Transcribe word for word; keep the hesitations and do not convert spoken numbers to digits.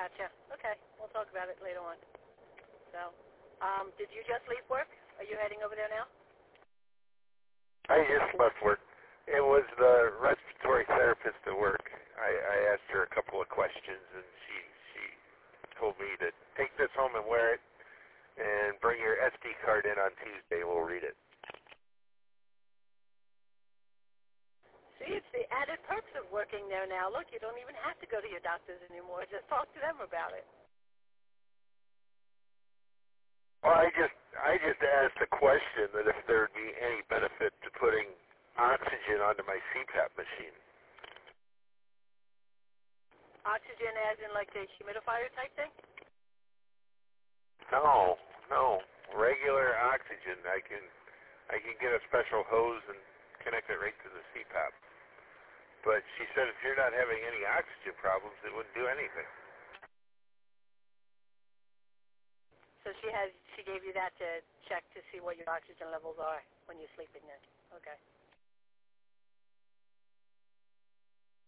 Gotcha. Okay, we'll talk about it later on. So, um, did you just leave work? Are you heading over there now? I just left work. It was the respiratory therapist at work. I, I asked her a couple of questions, and she she told me to take this home and wear it, and bring your S D card in on Tuesday. We'll read it. See, it's the added perks of working there now. Look, you don't even have to go to your doctors anymore. Just talk to them about it. Well, I just I just asked a question that if there would be any benefit to putting oxygen onto my C PAP machine. Oxygen as in like the humidifier type thing? No, no, regular oxygen. I can I can get a special hose and connect it right to the C PAP. But she said if you're not having any oxygen problems, it wouldn't do anything. So she has she gave you that to check to see what your oxygen levels are when you're sleeping then. Okay.